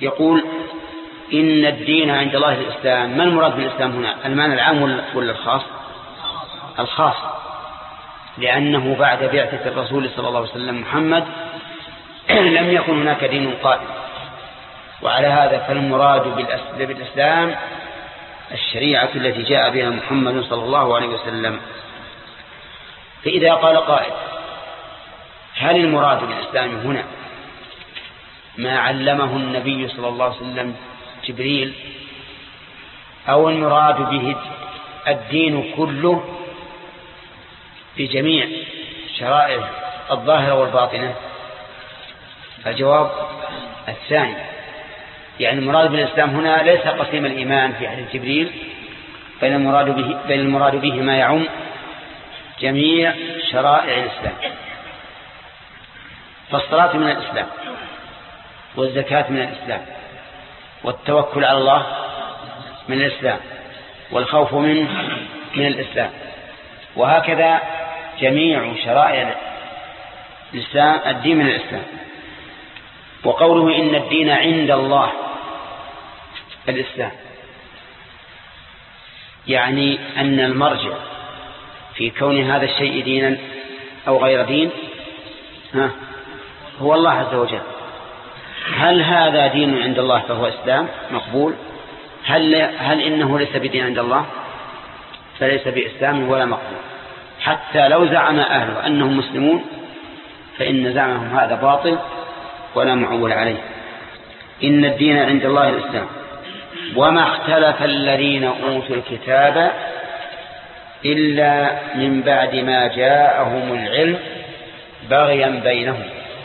يقول إن الدين عند الله الإسلام. ما المراد بالإسلام هنا؟ المعنى العام ولا الخاص؟ الخاص، لأنه بعد بعثة الرسول صلى الله عليه وسلم محمد لم يكن هناك دين قائم، وعلى هذا فالمراد بالإسلام الشريعة التي جاء بها محمد صلى الله عليه وسلم. فإذا قال قائل هل المراد بالإسلام هنا ما علمه النبي صلى الله عليه وسلم جبريل، أو المراد به الدين كله بجميع شرائع الظاهرة والباطنة؟ الجواب الثاني، يعني المراد بالإسلام هنا ليس قسيم الإيمان في حديث جبريل، بل المراد به ما يعم جميع شرائع الإسلام. فالصلاة من الإسلام، والزكاة من الإسلام، والتوكل على الله من الإسلام، والخوف منه من الإسلام، وهكذا جميع شرائع الإسلام الدين من الإسلام. وقوله إن الدين عند الله الإسلام، يعني أن المرجع في كون هذا الشيء دينا أو غير دين هو الله عز وجل. هل هذا دين عند الله فهو إسلام مقبول؟ هل إنه ليس بدين عند الله فليس بإسلام ولا مقبول، حتى لو زعم أهله أنهم مسلمون فإن زعمهم هذا باطل ولا معول عليه. إن الدين عند الله الإسلام وما اختلف الذين أوتوا الكتاب إلا من بعد ما جاءهم العلم بغيا بينهم،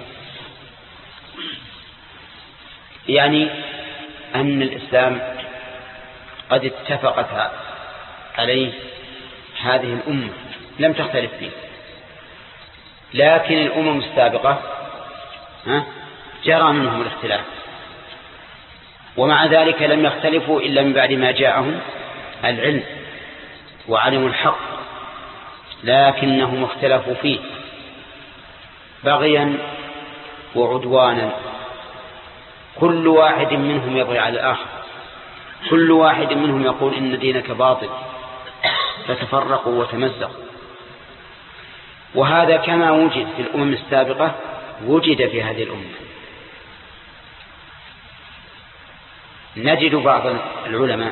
يعني أن الإسلام قد اتفقت عليه هذه الأمة لم تختلف فيه، لكن الأمم السابقة جرى منهم الاختلاف، ومع ذلك لم يختلفوا إلا من بعد ما جاءهم العلم وعلموا الحق، لكنهم اختلفوا فيه بغيا وعدوانا. كل واحد منهم يبغي على الآخر، كل واحد منهم يقول إن دينك باطل، فتفرقوا وتمزقوا. وهذا كما وجد في الأمم السابقة وجد في هذه الأمة. نجد بعض العلماء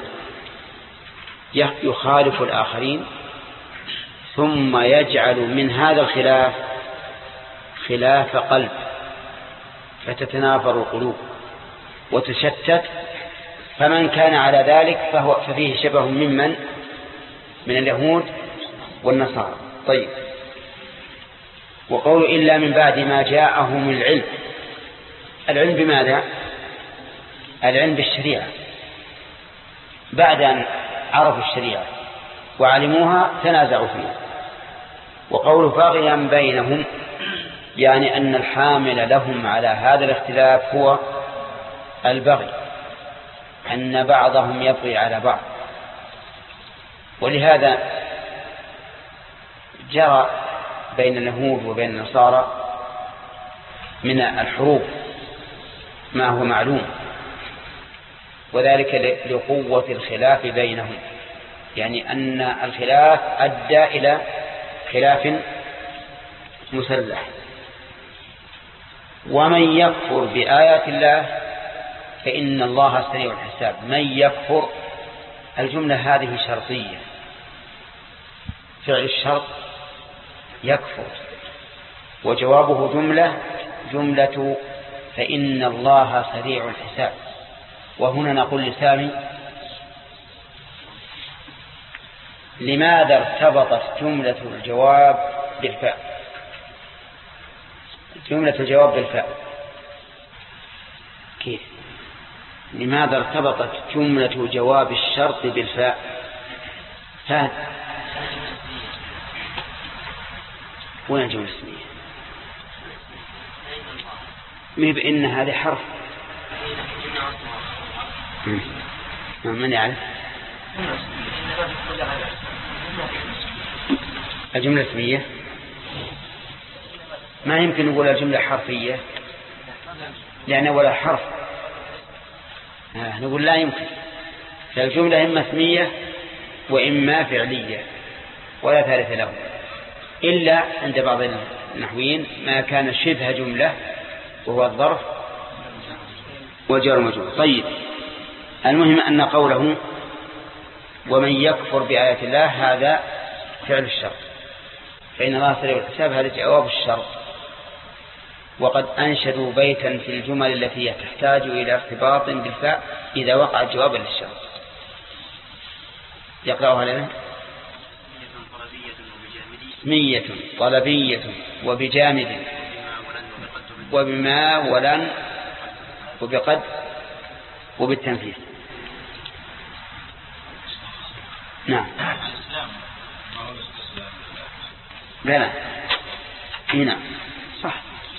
يخالف الآخرين ثم يجعل من هذا الخلاف خلاف قلب، فتتنافر القلوب وتشتت، فمن كان على ذلك ففيه شبه من اليهود والنصارى. طيب، وقول إلا من بعد ما جاءهم العلم. العلم بماذا؟ العلم بالشريعة، بعد أن عرفوا الشريعة وعلموها تنازعوا فيها. وقول بغيا بينهم، يعني أن الحامل لهم على هذا الاختلاف هو البغي، أن بعضهم يبغي على بعض. ولهذا جرى بين اليهود وبين النصارى من الحروب ما هو معلوم، وذلك لقوة الخلاف بينهم، يعني أن الخلاف أدى إلى خلاف مسلح. ومن يكفر بآيات الله فإن الله سريع الحساب. من يكفر، الجملة هذه شرطية، فعل الشرط يكفر، وجوابه جملة فإن الله سريع الحساب. وهنا نقول لسامي: لماذا ارتبطت جملة الجواب بالفاء؟ جملة الجواب بالفاء كيف؟ لماذا ارتبطت جملة جواب الشرط بالفاء؟ فهد، وين الجملة الاسمية؟ مهب إن هذا حرف. من يعرف؟ الجملة الاسمية ما يمكن نقول الجملة حرفية، لأن ولا حرف نقول لا يمكن، فالجملة إما اسمية وإما فعلية ولا ثالث له، إلا عند بعض النحويين ما كان شبه جملة وهو الظرف وجار ومجرور. طيب، المهم أن قوله ومن يكفر بآيات الله هذا فعل الشرط، فإن الله سريع الحساب هذا جواب الشرط. وقد أنشدوا بيتا في الجمل التي تحتاج إلى ارتباط بالفاء إذا وقع جوابا للشرط. يقرأها لنا: اسمية طلبية وبجامد وبما ولن وبقد وبالتنفيذ. نعم. لا هنا صح.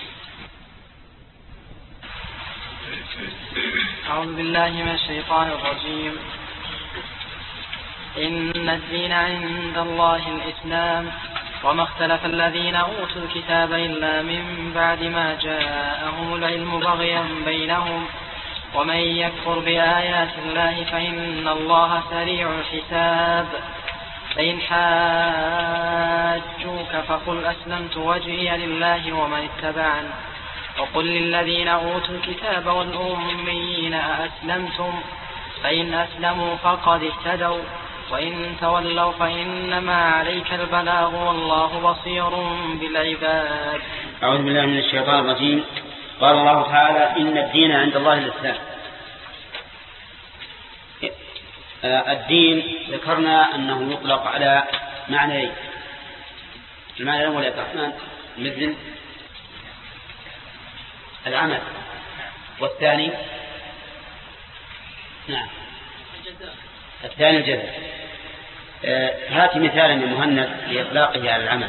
أعوذ بالله من الشيطان الرجيم. إن الدين عند الله الإسلام وما اختلف الذين أوتوا الكتاب إلا من بعد ما جاءهم العلم بغيا بينهم ومن يكفر بآيات الله فإن الله سريع الحساب. فإن حاجوك فقل أسلمت وجهي لله ومن اتبعني وقل للذين أوتوا الكتاب والأميين أأسلمتم فإن أسلموا فقد اهتدوا وإن تولوا فإنما عليك البلاغ والله بصير بالعباد. أعوذ بالله من الشيطان الرجيم. قال الله تعالى: إن الدين عند الله الإسلام. الدين ذكرنا أنه يطلق على معنيين. المعنى الأول يا الرحمن مثل العمل، والثاني نعم الثاني الجزاء. هات مثالا يا مهند لإطلاقه على العمل.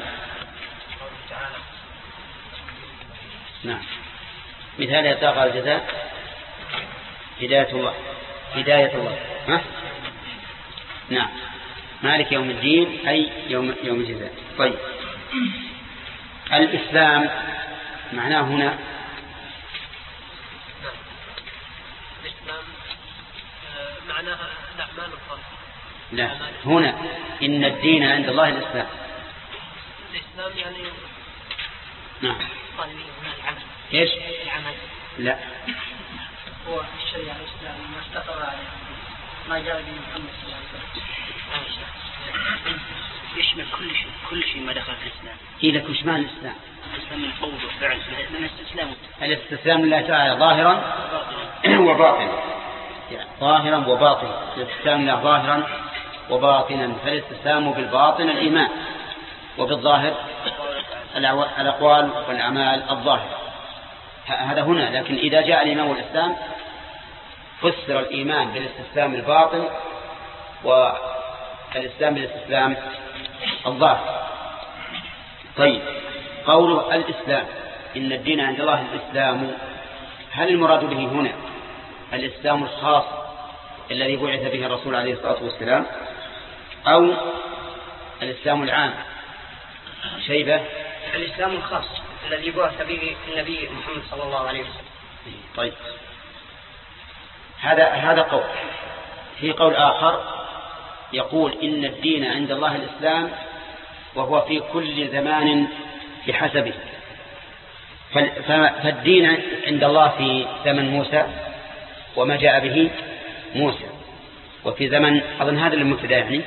نعم، مثال إطلاق على الجزاء: هداية الله، هداية الله. ها؟ نعم، مالك يوم الدين أي يوم الجزاء. طيب، الإسلام معناه هنا معناها الأعمال الخاصة. لا، هنا إن الدين عند الله الإسلام. الإسلام يعني نعم. هنا العمل. إيش؟ العمل. لا، هو الشريعة الإسلام ما استقر عليه ما جاء به محمد صلى الله عليه وسلم. يشمل كل شيء ما دخل في الإسلام. إذا كشمان الإسلام. الإسلام من قول وفعل من الاستسلام. الاستسلام لله تعالى ظاهرا وباطنا. يعني ظاهرا وباطنا. الاستسلام لله ظاهرا وباطنا، فالاستسلام بالباطن الإيمان، وبالظاهر الأقوال والأعمال الظاهرة. هذا هنا. لكن إذا جاء الإيمان والإسلام فسر الإيمان بالاستسلام الباطن والإسلام بالاستسلام الظاهر. طيب، قوله الإسلام إن الدين عند الله الإسلام، هل المراد به هنا الإسلام الخاص الذي بعث به الرسول عليه الصلاة والسلام، أو الإسلام العام؟ شيبة. الإسلام الخاص الذي بعث به النبي محمد صلى الله عليه وسلم. طيب، هذا قول. في قول آخر يقول إن الدين عند الله الإسلام وهو في كل زمان بحسبه. فالدين عند الله في زمن موسى وما جاء به موسى، وفي زمن أظن هذا المبتدأ يعني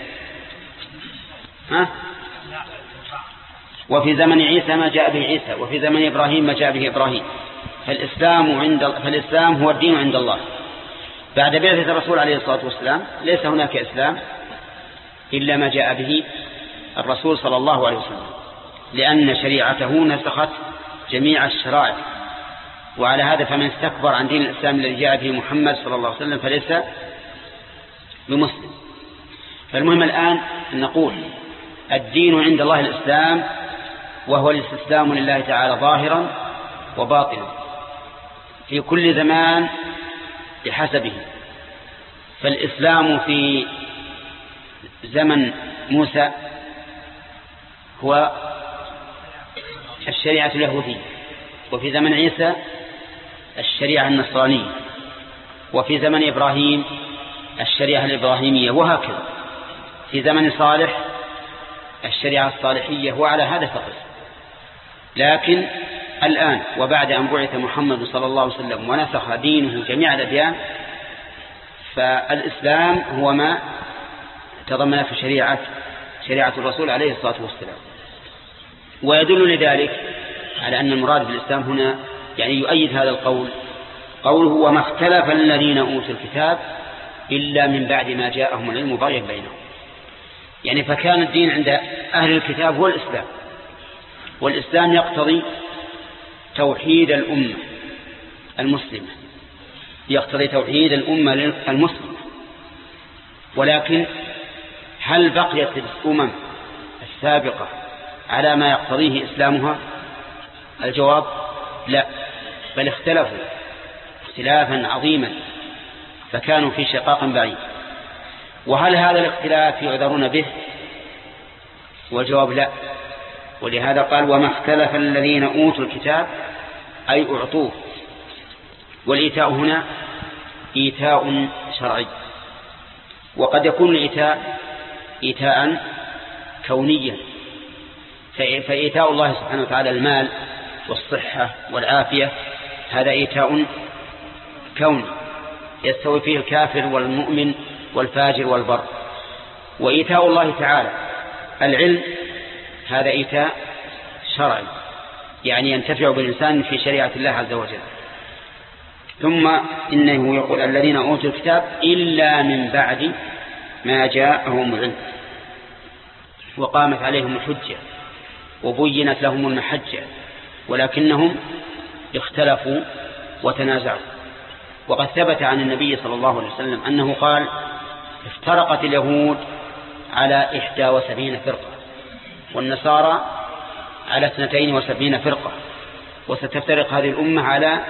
وفي زمن عيسى ما جاء به عيسى، وفي زمن إبراهيم ما جاء به إبراهيم. فالإسلام هو الدين عند الله. بعد بعثة الرسول عليه الصلاة والسلام ليس هناك إسلام إلا ما جاء به الرسول صلى الله عليه وسلم، لأن شريعته نسخت جميع الشرائع. وعلى هذا فمن استكبر عن دين الإسلام الذي جاء به محمد صلى الله عليه وسلم فليس بمسلم. فالمهم الآن أن نقول الدين عند الله الإسلام، وهو الاستسلام لله تعالى ظاهرا وباطنا في كل زمان بحسبه. فالإسلام في زمن موسى هو الشريعة اليهودية، وفي زمن عيسى الشريعة النصرانية، وفي زمن إبراهيم الشريعة الإبراهيمية، وهكذا في زمن صالح الشريعة الصالحية، وعلى هذا فقط. لكن الآن وبعد أن بعث محمد صلى الله عليه وسلم ونسخ دينه جميع الأديان، فالإسلام هو ما تضمن في شريعة الرسول عليه الصلاة والسلام. ويدل لذلك على أن المراد بالإسلام هنا يعني يؤيد هذا القول قوله وما اختلف الذين أوتوا الكتاب إلا من بعد ما جاءهم العلم بغيا بينهم. يعني فكان الدين عند أهل الكتاب هو الإسلام، والإسلام يقتضي توحيد الأمة المسلمة، يقتضي توحيد الأمة المسلمة. ولكن هل بقيت الأمم السابقة على ما يقتضيه إسلامها؟ الجواب لا، بل اختلفوا اختلافا عظيما، فكانوا في شقاق بعيد. وهل هذا الاختلاف يعذرون به؟ والجواب لا. ولهذا قال وما اختلف الذين أوتوا الكتاب أي أعطوه. والإيتاء هنا إيتاء شرعي، وقد يكون الإيتاء إيتاء كونيا، فإيتاء الله سبحانه وتعالى المال والصحة والعافية هذا إيتاء كوني يستوي فيه الكافر والمؤمن والفاجر والبر. وإيتاء الله تعالى العلم هذا إيتاء شرعي، يعني ينتفع بالإنسان في شريعة الله عز وجل. ثم إنه يقول الذين أوتوا الكتاب إلا من بعد ما جاءهم العلم وقامت عليهم الحجة وبينت لهم المحجة، ولكنهم اختلفوا وتنازعوا. وقد ثبت عن النبي صلى الله عليه وسلم أنه قال افترقت اليهود على 71 فرقة والنصارى على 72 فرقة، وستفترق هذه الأمة على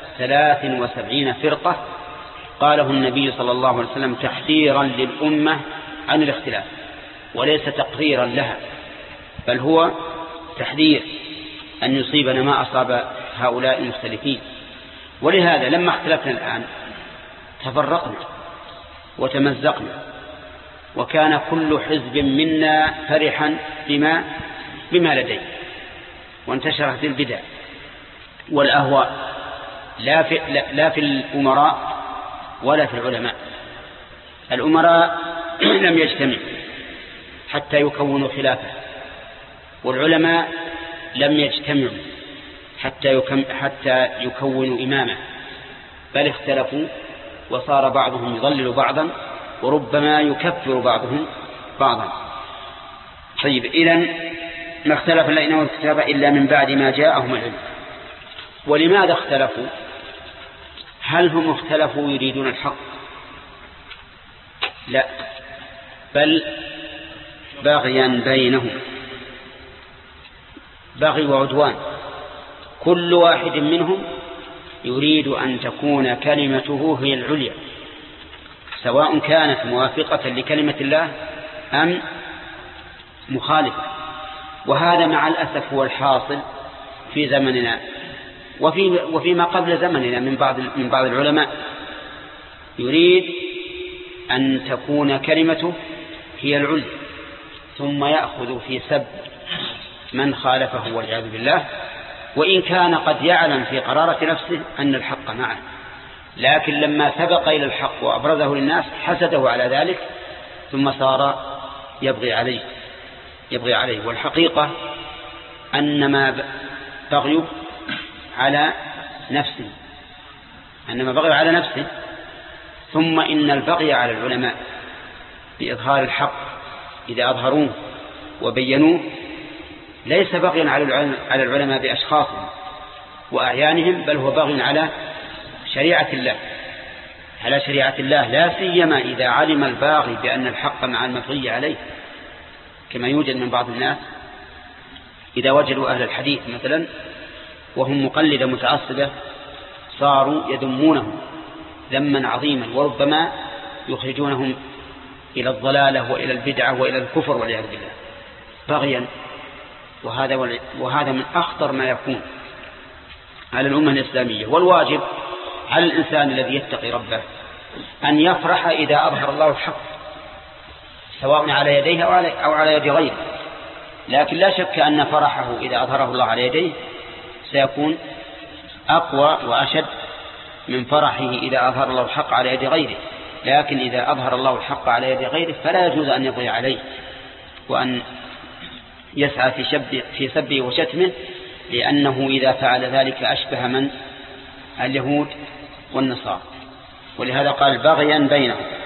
73 فرقة. قاله النبي صلى الله عليه وسلم تحذيرا للأمة عن الاختلاف وليس تقريرا لها، بل هو تحذير أن يصيبنا ما أصاب هؤلاء المختلفين. ولهذا لما اختلفنا الآن تفرقنا وتمزقنا، وكان كل حزب منا فرحا بما لديه، وانتشرت البدع والأهواء لا في الأمراء ولا في العلماء. الأمراء لم يجتمعوا حتى يكونوا خلافة، والعلماء لم يجتمعوا حتى يكونوا إمامة، بل اختلفوا وصار بعضهم يضلل بعضا وربما يكفر بعضهم بعضا. طيب، إذن ما اختلف الذين أوتوا الكتاب إلا من بعد ما جاءهم العلم. ولماذا اختلفوا؟ هل هم اختلفوا يريدون الحق؟ لا، بل بغيا بينهم، بغي وعدوان. كل واحد منهم يريد أن تكون كلمته هي العليا، سواء كانت موافقة لكلمة الله أم مخالفة. وهذا مع الأسف هو الحاصل في زمننا وفيما قبل زمننا من بعض العلماء، يريد أن تكون كلمته هي العليا ثم يأخذ في سب من خالفه والعياذ بالله، وإن كان قد يعلم في قرارة نفسه أن الحق معه، لكن لما سبق إلى الحق وأبرزه للناس حسده على ذلك ثم صار يبغي عليه. والحقيقة أنما بغي على نفسه، ثم إن البغي على العلماء بإظهار الحق إذا أظهروه وبينوه ليس بغيا على العلماء بأشخاصهم وأعيانهم، بل هو بغي على شريعة الله، لا سيما إذا علم الباغي بأن الحق مع المبغي عليه، كما يوجد من بعض الناس إذا وجدوا أهل الحديث مثلا وهم مقلدة متعصبة صاروا يذمونهم ذما عظيما، وربما يخرجونهم إلى الضلالة وإلى البدعة وإلى الكفر والعياذ بالله بغيا. وهذا من أخطر ما يكون على الأمة الإسلامية. والواجب على الإنسان الذي يتقي ربه أن يفرح إذا أظهر الله الحق سواء على يديه أو على يد غيره، لكن لا شك أن فرحه إذا أظهره الله على يديه سيكون أقوى وأشد من فرحه إذا أظهر الله الحق على يد غيره. لكن إذا أظهر الله الحق على يد غيره فلا يجوز أن يضيع عليه وأن يسعى في سبه وشتمه، لأنه إذا فعل ذلك أشبه من اليهود والنصارى. ولهذا قال بغيا بينهم.